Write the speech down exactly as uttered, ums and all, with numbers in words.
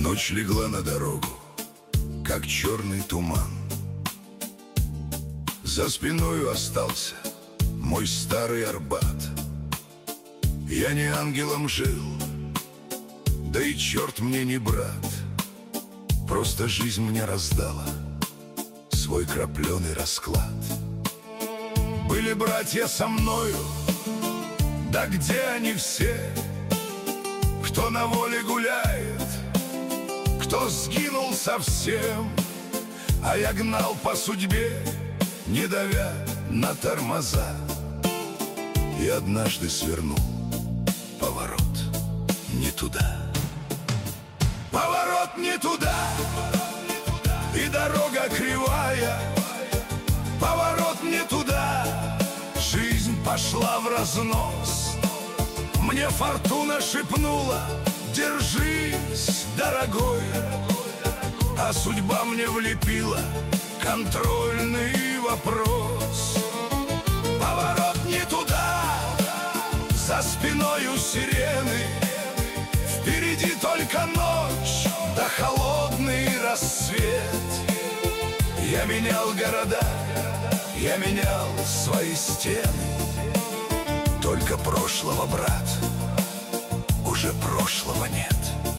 Ночь легла на дорогу, как черный туман. За спиною остался мой старый Арбат. Я не ангелом жил, да и черт мне не брат. Просто жизнь мне раздала свой крапленый расклад. Были братья со мною, да где они все? Кто на воле гуляет, кто сгинул совсем. А я гнал по судьбе, не давя на тормоза, и однажды свернул поворот не туда. Поворот не туда, и дорога кривая. Поворот не туда, жизнь пошла в разнос. Мне фортуна шепнула: держись, дорогой. А судьба мне влепила контрольный вопрос. Поворот не туда, за спиною сирены. Впереди только ночь, да холодный рассвет. Я менял города, я менял свои стены. Только прошлого, брат, уже прошлого нет.